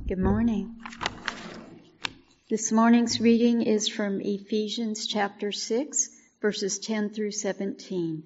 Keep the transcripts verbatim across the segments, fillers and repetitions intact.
Good morning. This morning's reading is from Ephesians chapter six, verses ten through seventeen.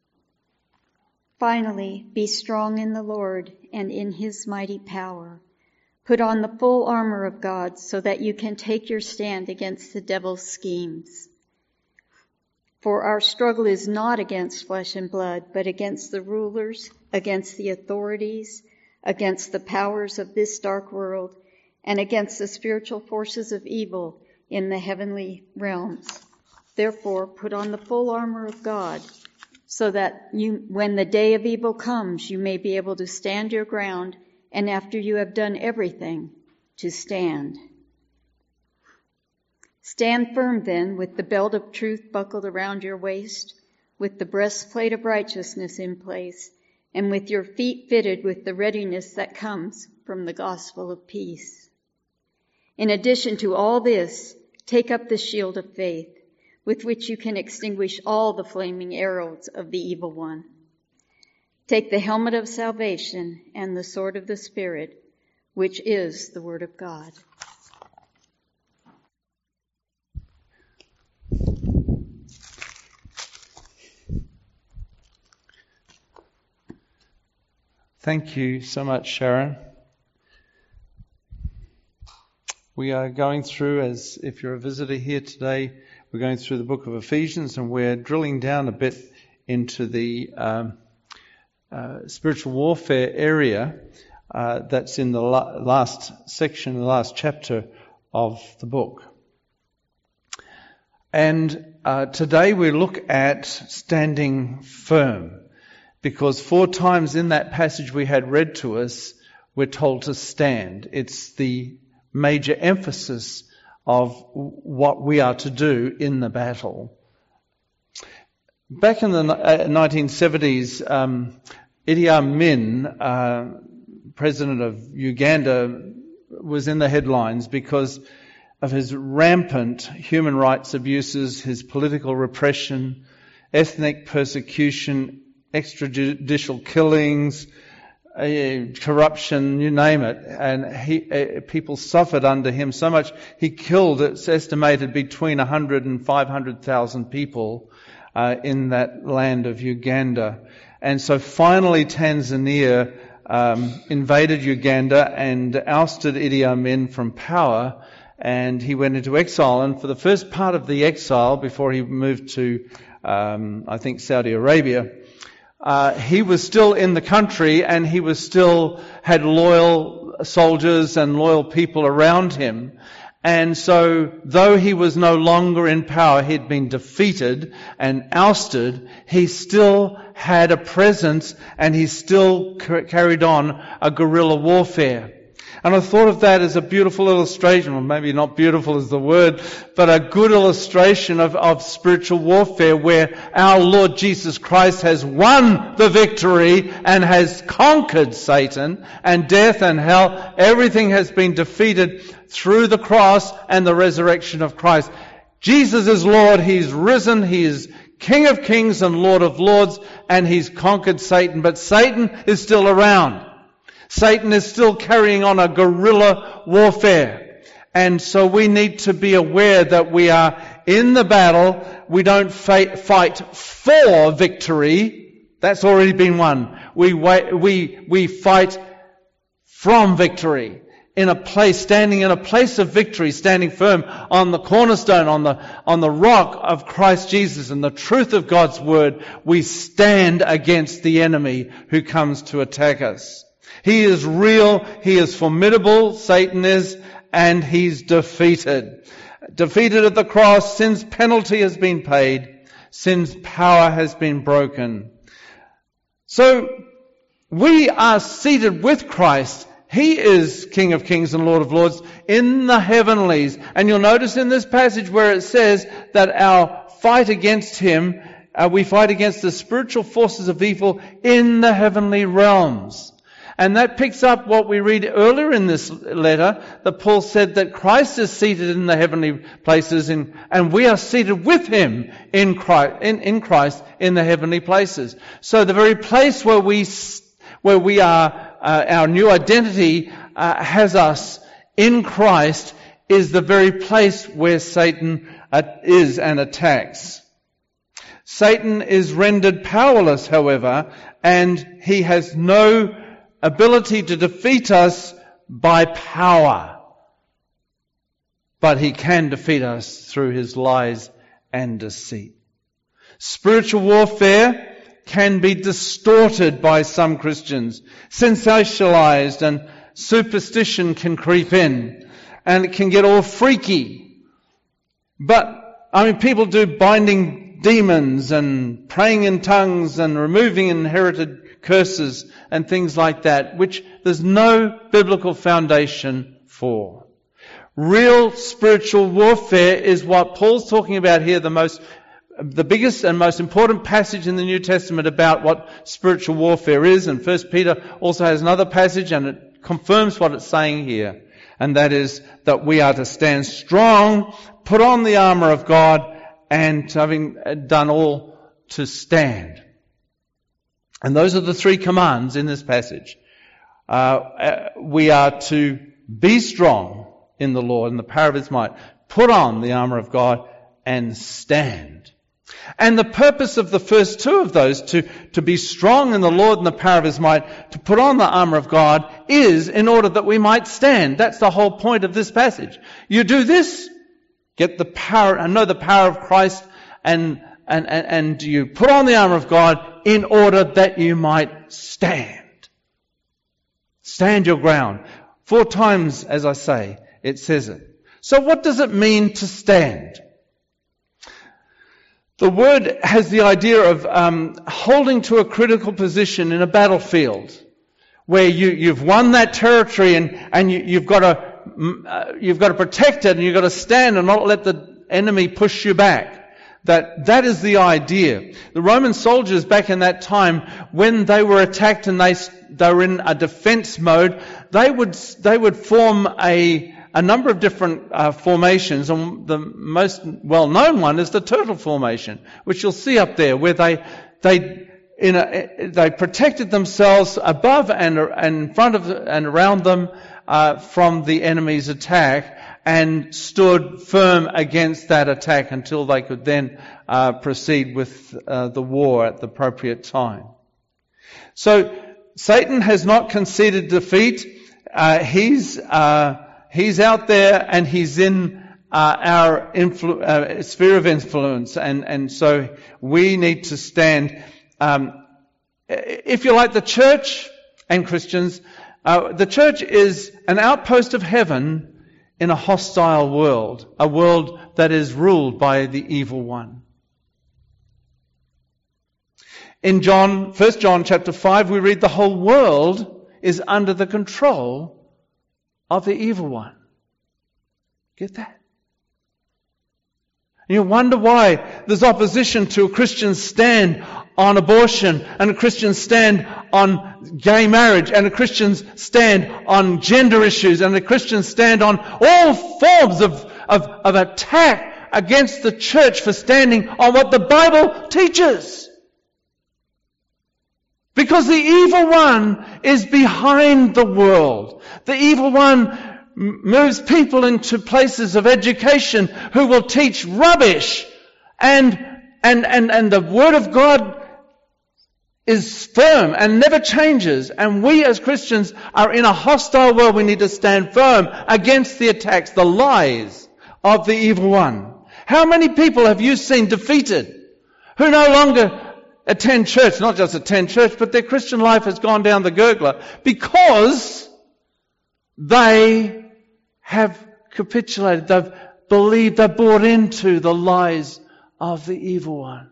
Finally, be strong in the Lord and in his mighty power. Put on the full armor of God so that you can take your stand against the devil's schemes. For our struggle is not against flesh and blood, but against the rulers, against the authorities, against the powers of this dark world, and against the spiritual forces of evil in the heavenly realms. Therefore, put on the full armor of God, so that you, when the day of evil comes, you may be able to stand your ground, and after you have done everything, to stand. Stand firm then, with the belt of truth buckled around your waist, with the breastplate of righteousness in place, and with your feet fitted with the readiness that comes from the gospel of peace. In addition to all this, take up the shield of faith, with which you can extinguish all the flaming arrows of the evil one. Take the helmet of salvation and the sword of the Spirit, which is the word of God. Thank you so much, Sharon. We are going through, as if you're a visitor here today, we're going through the book of Ephesians, and we're drilling down a bit into the um, uh, spiritual warfare area uh, that's in the la- last section, the last chapter of the book. And uh, today we look at standing firm. Because four times in that passage we had read to us, we're told to stand. It's the major emphasis of what we are to do in the battle. Back in the nineteen seventies, um, Idi Amin, uh, president of Uganda, was in the headlines because of his rampant human rights abuses, his political repression, ethnic persecution, extrajudicial killings, uh, corruption, you name it. And he, uh, people suffered under him so much. He killed, it's estimated, between one hundred and five hundred thousand people uh, in that land of Uganda. And so finally Tanzania um, invaded Uganda and ousted Idi Amin from power, and he went into exile. And for the first part of the exile, before he moved to, um, I think, Saudi Arabia, Uh, he was still in the country, and he was still had loyal soldiers and loyal people around him. And so, though he was no longer in power, he'd been defeated and ousted, he still had a presence, and he still car- carried on a guerrilla warfare. And I thought of that as a beautiful illustration, or maybe not beautiful is the word, but a good illustration of, of spiritual warfare, where our Lord Jesus Christ has won the victory and has conquered Satan and death and hell. Everything has been defeated through the cross and the resurrection of Christ. Jesus is Lord. He's risen. He is King of Kings and Lord of Lords, and He's conquered Satan. But Satan is still around. Satan is still carrying on a guerrilla warfare. And so we need to be aware that we are in the battle. We don't fight, fight for victory. That's already been won. We, we, we fight from victory. In a place, standing in a place of victory, standing firm on the cornerstone, on the, on the rock of Christ Jesus and the truth of God's word, we stand against the enemy who comes to attack us. He is real, he is formidable, Satan is, and he's defeated. Defeated at the cross, sin's penalty has been paid, sin's power has been broken. So, we are seated with Christ. He is King of Kings and Lord of Lords in the heavenlies. And you'll notice in this passage where it says that our fight against him, uh, we fight against the spiritual forces of evil in the heavenly realms. And that picks up what we read earlier in this letter, that Paul said that Christ is seated in the heavenly places, in, and we are seated with him in Christ, in, in Christ in the heavenly places. So the very place where we where we are, uh, our new identity uh, has us in Christ is the very place where Satan uh, is and attacks. Satan is rendered powerless, however, and he has no ability to defeat us by power. But he can defeat us through his lies and deceit. Spiritual warfare can be distorted by some Christians, sensationalized, and superstition can creep in, and it can get all freaky. But, I mean, people do binding demons and praying in tongues and removing inherited curses and things like that, which there's no biblical foundation for. Real spiritual warfare is what Paul's talking about here, the most, the biggest and most important passage in the New Testament about what spiritual warfare is. And First Peter also has another passage, and it confirms what it's saying here. And that is that we are to stand strong, put on the armour of God, and having done all, to stand. And those are the three commands in this passage. Uh, we are to be strong in the Lord and the power of His might. Put on the armour of God and stand. And the purpose of the first two of those, to, to be strong in the Lord and the power of His might, to put on the armour of God, is in order that we might stand. That's the whole point of this passage. You do this, get the power, and know the power of Christ, and, and, and, and you put on the armour of God in order that you might stand. Stand your ground. Four times, as I say, it says it. So what does it mean to stand? The word has the idea of um, holding to a critical position in a battlefield, where you, you've won that territory and, and you, you've got to uh, you've got to protect it, and you've got to stand and not let the enemy push you back. That that is the idea. The Roman soldiers back in that time, when they were attacked and they they were in a defense mode, they would they would form a a number of different uh, formations, and the most well-known one is the turtle formation, which you'll see up there, where they they in a, they protected themselves above and and in front of and around them uh, from the enemy's attack, and stood firm against that attack until they could then uh, proceed with uh, the war at the appropriate time. So Satan has not conceded defeat. Uh, he's uh, he's out there, and he's in uh, our influ- uh, sphere of influence, and and so we need to stand. Um, if you like, the church and Christians, uh, the church is an outpost of heaven in a hostile world, a world that is ruled by the evil one. In John, First John chapter five, we read the whole world is under the control of the evil one. Get that? And you wonder why there's opposition to a Christian stand on abortion, and a Christian stand on gay marriage, and a Christian stand on gender issues, and a Christian stand on all forms of, of, of attack against the church for standing on what the Bible teaches. Because the evil one is behind the world. The evil one moves people into places of education who will teach rubbish, and and and and the Word of God is firm and never changes, and we as Christians are in a hostile world. We need to stand firm against the attacks, the lies of the evil one. How many people have you seen defeated who no longer attend church, not just attend church, but their Christian life has gone down the gurgler because they have capitulated, they've believed, they've bought into the lies of the evil one.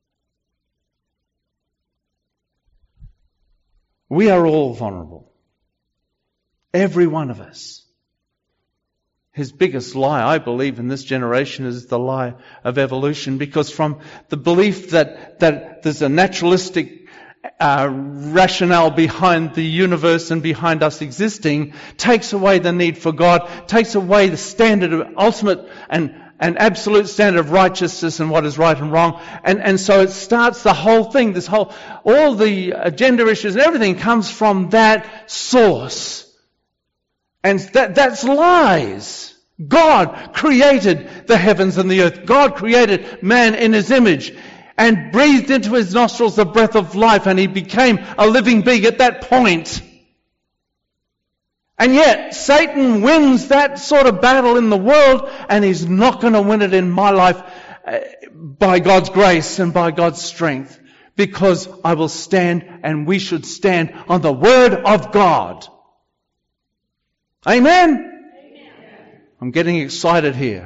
We are all vulnerable. Every one of us. His biggest lie, I believe, in this generation is the lie of evolution, because from the belief that, that there's a naturalistic uh, rationale behind the universe and behind us existing, takes away the need for God, takes away the standard of ultimate and an absolute standard of righteousness and what is right and wrong. And, and so it starts the whole thing, this whole, all the uh, gender issues and everything comes from that source. And that, that's lies. God created the heavens and the earth. God created man in his image and breathed into his nostrils the breath of life, and he became a living being at that point. And yet, Satan wins that sort of battle in the world, and he's not going to win it in my life uh, by God's grace and by God's strength, because I will stand, and we should stand on the Word of God. Amen? Amen. I'm getting excited here.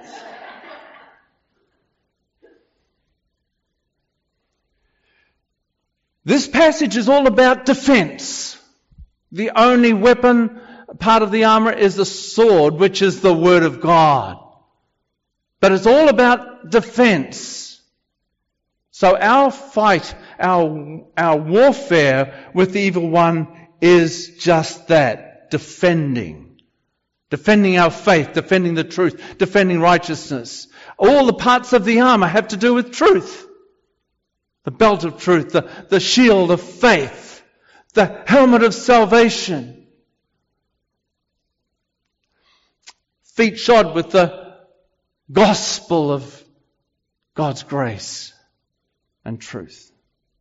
This passage is all about defense. The only weapon, part of the armor, is the sword, which is the Word of God. But it's all about defense. So our fight, our, our warfare with the evil one is just that, defending. Defending our faith, defending the truth, defending righteousness. All the parts of the armor have to do with truth. The belt of truth, the, the shield of faith, the helmet of salvation. Feet shod with the gospel of God's grace and truth.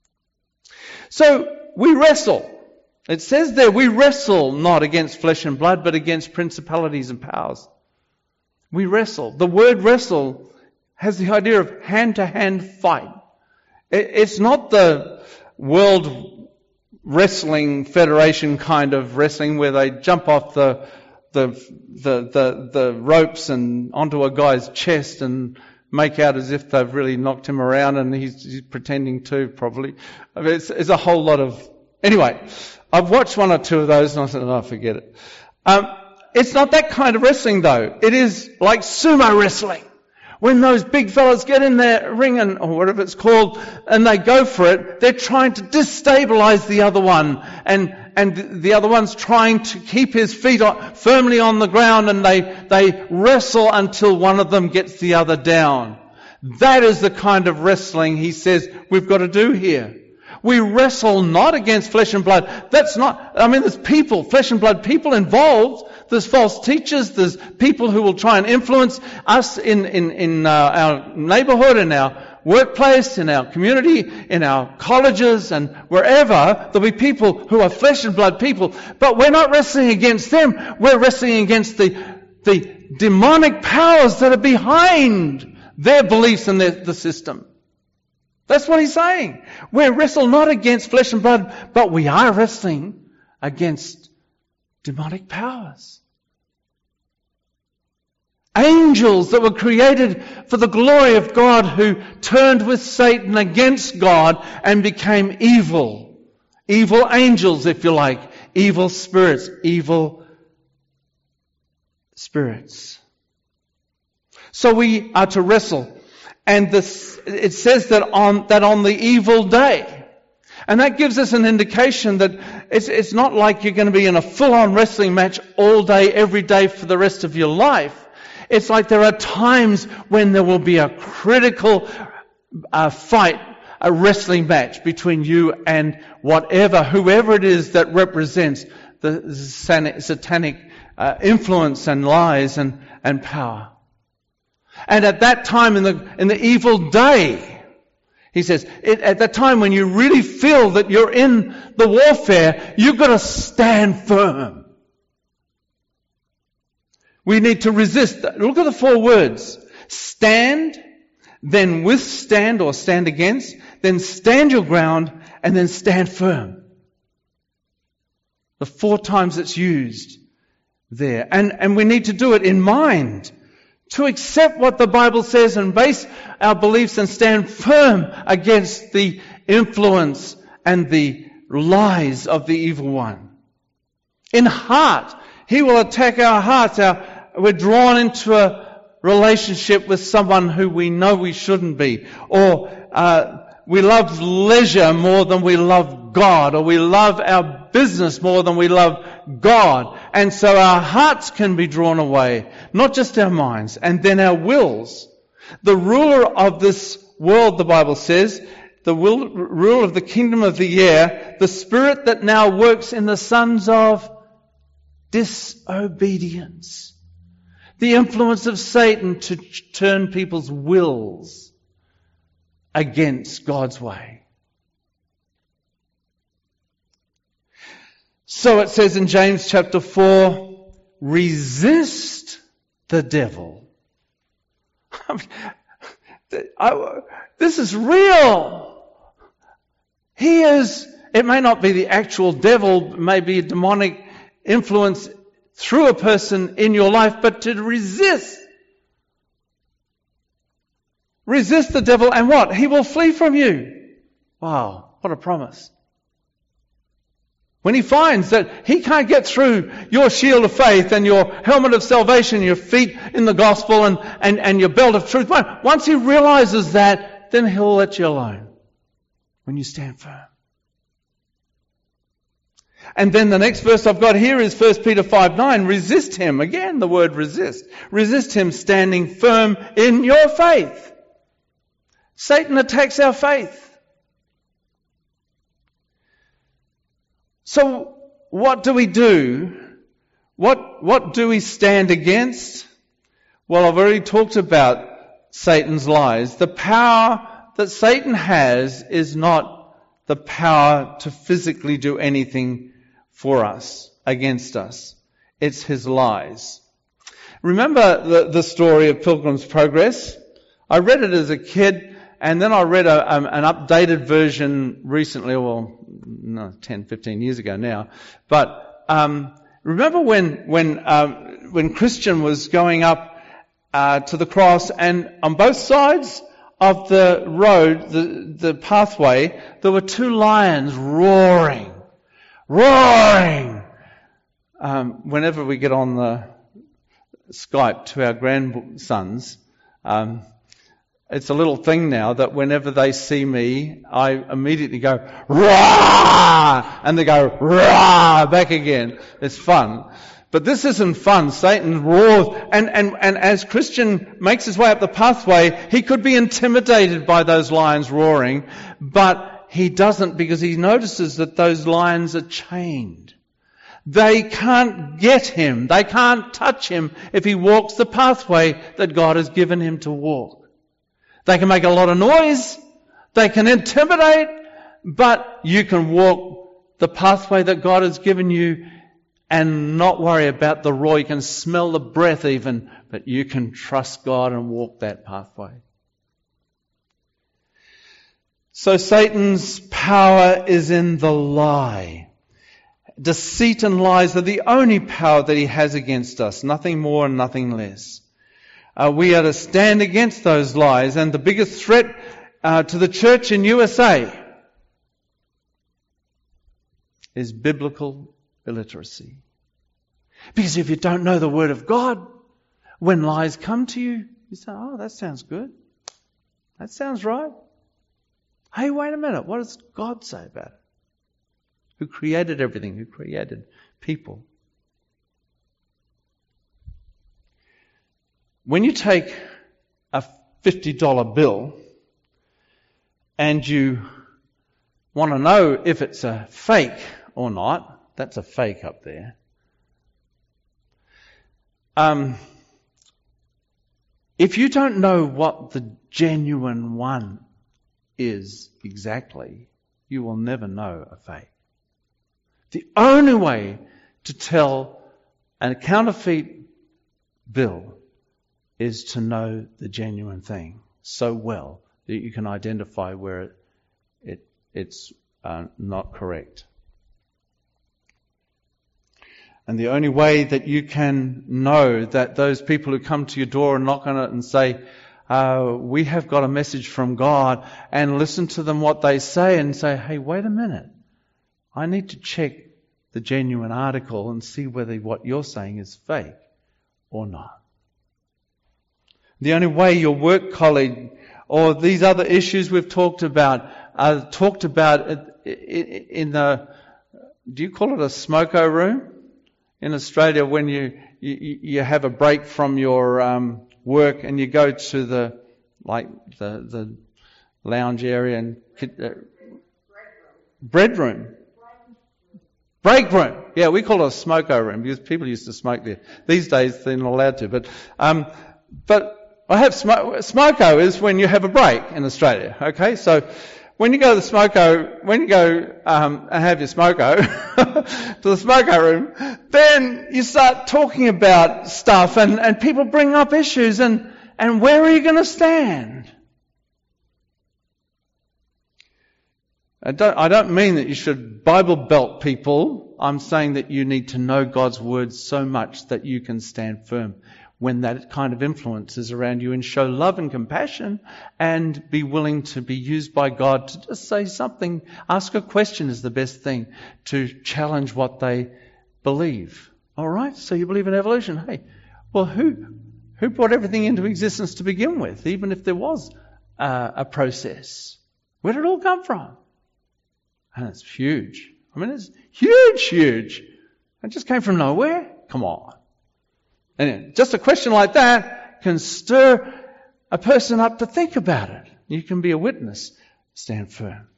So we wrestle. It says there, we wrestle not against flesh and blood, but against principalities and powers. We wrestle. The word wrestle has the idea of hand-to-hand fight. It's not the World Wrestling Federation kind of wrestling where they jump off the the the the, the ropes and onto a guy's chest and make out as if they've really knocked him around, and he's, he's pretending to, probably. I mean, it's, it's a whole lot of... Anyway, I've watched one or two of those and I said, oh, forget it. Um, it's not that kind of wrestling, though. It is like sumo wrestling. When those big fellas get in their ring, and, or whatever it's called, and they go for it, they're trying to destabilize the other one. And, and the other one's trying to keep his feet on, firmly on the ground, and they, they wrestle until one of them gets the other down. That is the kind of wrestling he says we've got to do here. We wrestle not against flesh and blood. That's not, I mean, there's people, flesh and blood people involved. There's false teachers. There's people who will try and influence us in, in, in uh, our neighborhood, in our workplace, in our community, in our colleges, and wherever. There'll be people who are flesh and blood people. But we're not wrestling against them. We're wrestling against the, the demonic powers that are behind their beliefs and their, the system. That's what he's saying. We wrestle not against flesh and blood, but we are wrestling against demonic powers. Angels that were created for the glory of God, who turned with Satan against God and became evil. Evil angels, if you like. Evil spirits. Evil spirits. So we are to wrestle. And this, it says that on, that on the evil day. And that gives us an indication that it's, it's not like you're going to be in a full-on wrestling match all day, every day for the rest of your life. It's like there are times when there will be a critical uh, fight, a wrestling match between you and whatever, whoever it is that represents the satanic uh, influence and lies and, and power. And at that time, in the in the evil day, he says, it, at that time when you really feel that you're in the warfare, you've got to stand firm. We need to resist. Look at the four words. Stand, then withstand or stand against, then stand your ground, and then stand firm. The four times it's used there. And, and we need to do it in mind. To accept what the Bible says and base our beliefs and stand firm against the influence and the lies of the evil one. In heart, he will attack our hearts. Our, we're drawn into a relationship with someone who we know we shouldn't be. Or uh, we love leisure more than we love God. Or we love our business more than we love God. And so our hearts can be drawn away, not just our minds, and then our wills. The ruler of this world, the Bible says, the will, ruler of the kingdom of the air, the spirit that now works in the sons of disobedience. The influence of Satan to turn people's wills against God's way. So it says in James chapter four, resist the devil. I, this is real. He is, it may not be the actual devil, it may be a demonic influence through a person in your life, but to resist. Resist the devil and what? He will flee from you. Wow, what a promise. When he finds that he can't get through your shield of faith and your helmet of salvation, your feet in the gospel and, and, and your belt of truth, once he realizes that, then he'll let you alone when you stand firm. And then the next verse I've got here is First Peter five nine. Resist him. Again, the word resist. Resist him standing firm in your faith. Satan attacks our faith. So what do we do? What, what do we stand against? Well, I've already talked about Satan's lies. The power that Satan has is not the power to physically do anything for us, against us. It's his lies. Remember the, the story of Pilgrim's Progress? I read it as a kid, and then I read a, um, an updated version recently, well, no, ten, fifteen years ago now. But um, remember when when um, when Christian was going up uh, to the cross, and on both sides of the road, the, the pathway, there were two lions roaring. Roaring! Um, whenever we get on the Skype to our grandsons, um, it's a little thing now that whenever they see me, I immediately go, "Rah!" and they go, "Rah!" back again. It's fun. But this isn't fun. Satan roars. And, and, and as Christian makes his way up the pathway, he could be intimidated by those lions roaring, but he doesn't, because he notices that those lions are chained. They can't get him. They can't touch him if he walks the pathway that God has given him to walk. They can make a lot of noise. They can intimidate. But you can walk the pathway that God has given you and not worry about the roar. You can smell the breath even, but you can trust God and walk that pathway. So Satan's power is in the lie. Deceit and lies are the only power that he has against us, nothing more and nothing less. Uh, we are to stand against those lies, and the biggest threat uh, to the church in U S A is biblical illiteracy. Because if you don't know the Word of God, when lies come to you, you say, "Oh, that sounds good. That sounds right. Hey, wait a minute. What does God say about it? Who created everything? Who created people?" When you take a fifty dollar bill and you want to know if it's a fake or not, that's a fake up there. Um, if you don't know what the genuine one is exactly, you will never know a fake. The only way to tell a counterfeit bill is to know the genuine thing so well that you can identify where it, it it's uh, not correct. And the only way that you can know that those people who come to your door and knock on it and say, uh, we have got a message from God, and listen to them what they say and say, "Hey, wait a minute. I need to check the genuine article and see whether what you're saying is fake or not." The only way your work colleague or these other issues we've talked about are talked about in the, do you call it a smoko room? In Australia, when you, you, you have a break from your um, work and you go to the, like the, the lounge area and uh, bread room. break room. Yeah, we call it a smoko room because people used to smoke there. These days they're not allowed to. But um, but I have smoke. Smoko is when you have a break in Australia. Okay, so when you go to the smoko, when you go um, and have your smoko to the smoko room, then you start talking about stuff, and, and people bring up issues, and and where are you going to stand? I don't, I don't mean that you should Bible belt people. I'm saying that you need to know God's word so much that you can stand firm when that kind of influence is around you, and show love and compassion and be willing to be used by God to just say something. Ask a question is the best thing to challenge what they believe. All right? So you believe in evolution. Hey, well, who who brought everything into existence to begin with, even if there was uh, a process? Where did it all come from? And it's huge. I mean, it's huge, huge. It just came from nowhere. Come on. And just a question like that can stir a person up to think about it. You can be a witness. Stand firm.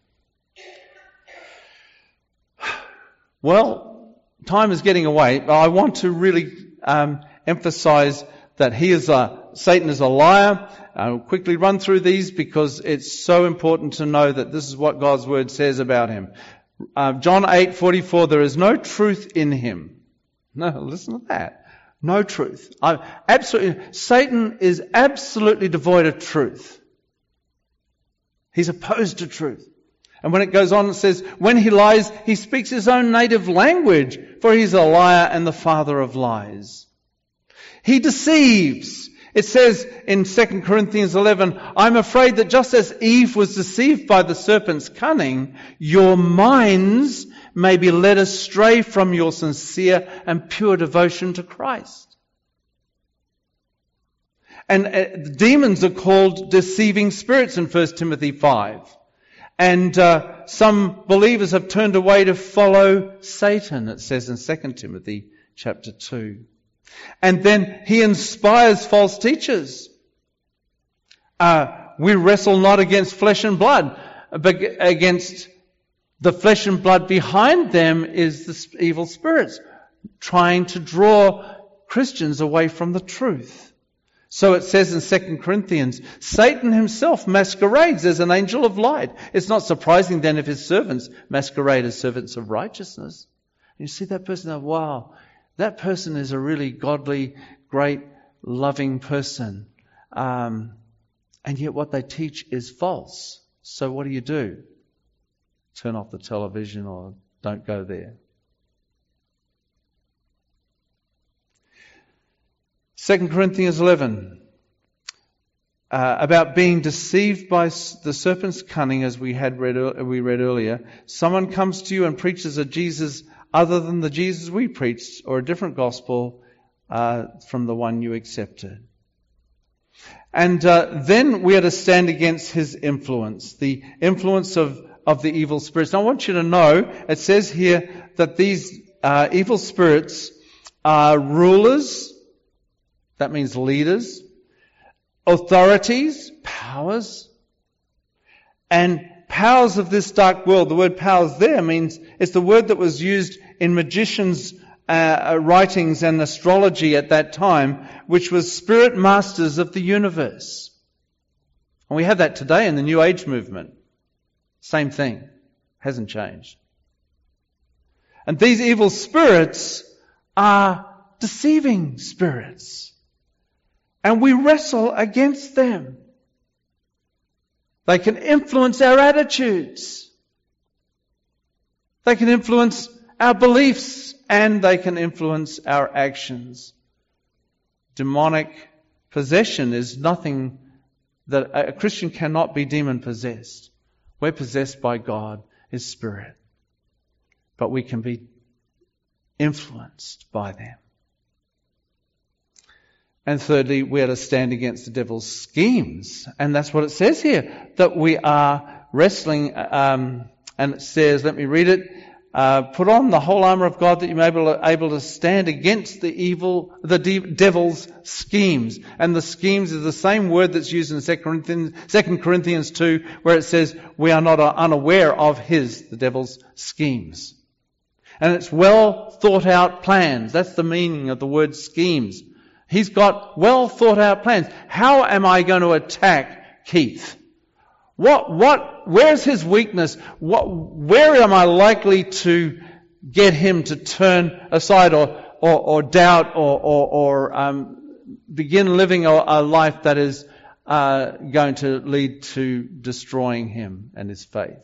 Well, time is getting away, but I want to really um, emphasize that he is a, Satan is a liar. I'll quickly run through these because it's so important to know that this is what God's word says about him. Uh, John eight forty-four, there is no truth in him. No, listen to that. No truth. I, absolutely, Satan is absolutely devoid of truth. He's opposed to truth. And when it goes on, it says, when he lies, he speaks his own native language, for he's a liar and the father of lies. He deceives. It says in Second Corinthians eleven, I'm afraid that just as Eve was deceived by the serpent's cunning, your minds may be led astray from your sincere and pure devotion to Christ. And uh, demons are called deceiving spirits in First Timothy five. And uh, some believers have turned away to follow Satan, it says in Second Timothy chapter two. And then he inspires false teachers. Uh, we wrestle not against flesh and blood, but against the flesh and blood. Behind them is the evil spirits trying to draw Christians away from the truth. So it says in Second Corinthians, Satan himself masquerades as an angel of light. It's not surprising then if his servants masquerade as servants of righteousness. You see that person, oh, wow, that person is a really godly, great, loving person. Um, and yet what they teach is false. So what do you do? Turn off the television or don't go there. Second Corinthians eleven, uh, about being deceived by the serpent's cunning, as we had read we read earlier. Someone comes to you and preaches a Jesus other than the Jesus we preached, or a different gospel uh, from the one you accepted. And uh, then we are to stand against his influence, the influence of, of the evil spirits. Now I want you to know, it says here that these uh, evil spirits are rulers, that means leaders, authorities, powers, and powers of this dark world. The word powers there means it's the word that was used in magicians' uh, writings and astrology at that time, which was spirit masters of the universe. And we have that today in the New Age movement. Same thing. Hasn't changed. And these evil spirits are deceiving spirits. And we wrestle against them. They can influence our attitudes. They can influence our beliefs, and they can influence our actions. Demonic possession is nothing that a Christian cannot be demon possessed. We're possessed by God, His Spirit. But we can be influenced by them. And thirdly, we are to stand against the devil's schemes. And that's what it says here, that we are wrestling, um, and it says, let me read it, uh, put on the whole armour of God that you may be able to, able to stand against the evil, the de- devil's schemes. And the schemes is the same word that's used in Second Corinthians, Second Corinthians two, where it says, we are not unaware of his, the devil's schemes. And it's well thought out plans. That's the meaning of the word schemes. He's got well thought out plans. How am I going to attack Keith? What, what, where's his weakness? What, where am I likely to get him to turn aside or, or, or doubt or, or, or um, begin living a, a life that is uh, going to lead to destroying him and his faith?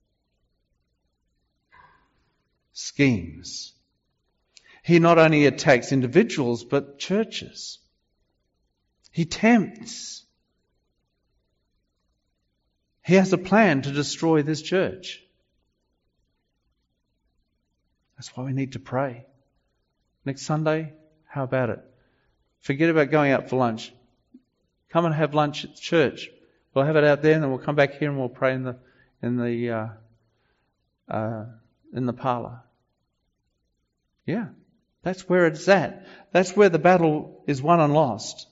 Schemes. He not only attacks individuals, but churches. He tempts. He has a plan to destroy this church. That's why we need to pray. Next Sunday, how about it? Forget about going out for lunch. Come and have lunch at church. We'll have it out there, and then we'll come back here and we'll pray in the in the uh, uh, in the parlour. Yeah. That's where it's at. That's where the battle is won and lost.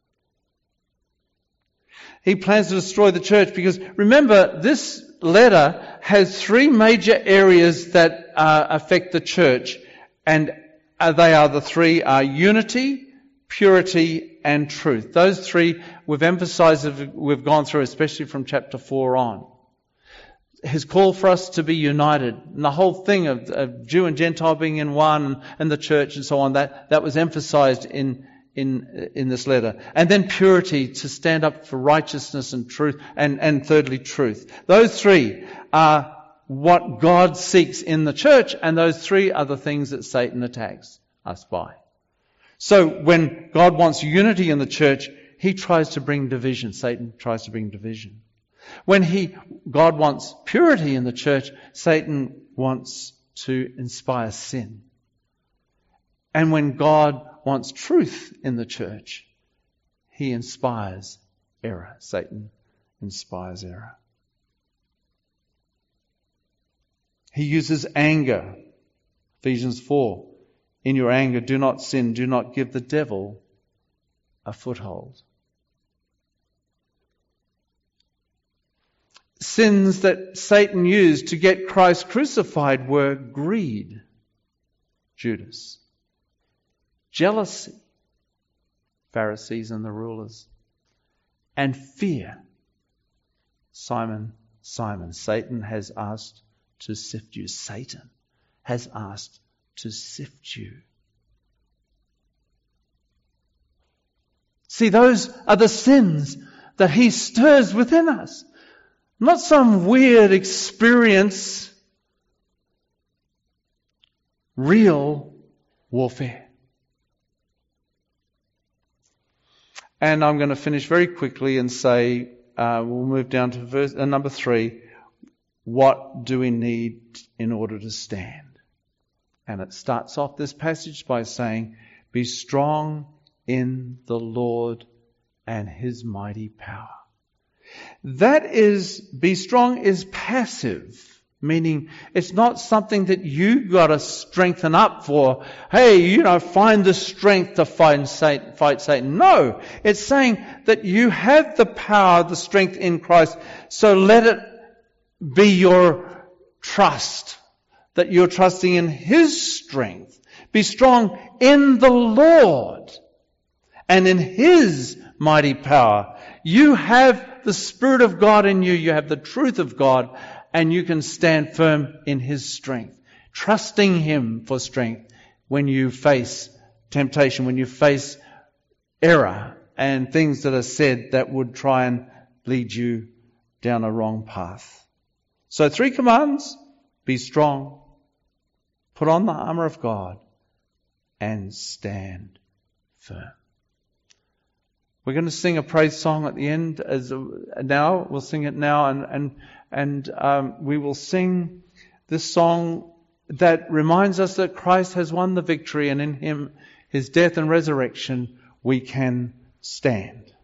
He plans to destroy the church because, remember, this letter has three major areas that uh, affect the church. And uh, they are the three are unity, purity, and truth. Those three we've emphasized, we've gone through, especially from chapter four on. His call for us to be united. And the whole thing of, of Jew and Gentile being in one, and the church and so on, that, that was emphasized in, in, in this letter. And then purity, to stand up for righteousness and truth, and, and thirdly, truth. Those three are what God seeks in the church, and those three are the things that Satan attacks us by. So when God wants unity in the church, he tries to bring division. Satan tries to bring division. When he, God wants purity in the church, Satan wants to inspire sin. And when God wants truth in the church, he inspires error. Satan inspires error. He uses anger. Ephesians four. In your anger, do not sin. Do not give the devil a foothold. Sins that Satan used to get Christ crucified were greed, Judas, jealousy, Pharisees and the rulers, and fear, Simon, Simon. Satan has asked to sift you. Satan has asked to sift you. See, those are the sins that he stirs within us. Not some weird experience. Real warfare. And I'm going to finish very quickly and say, uh, we'll move down to verse uh, number three. What do we need in order to stand? And it starts off this passage by saying, be strong in the Lord and his mighty power. That is, be strong is passive, meaning it's not something that you got to strengthen up for. Hey, you know, find the strength to fight Satan, fight Satan. No, it's saying that you have the power, the strength in Christ. So let it be your trust, that you're trusting in his strength. Be strong in the Lord and in his mighty power. You have the Spirit of God in you. You have the truth of God, and you can stand firm in his strength, trusting him for strength when you face temptation, when you face error and things that are said that would try and lead you down a wrong path. So three commands: be strong, put on the armor of God, and stand firm. We're going to sing a praise song at the end. As a, now we'll sing it now, and and and um, we will sing this song that reminds us that Christ has won the victory, and in him, his death and resurrection, we can stand.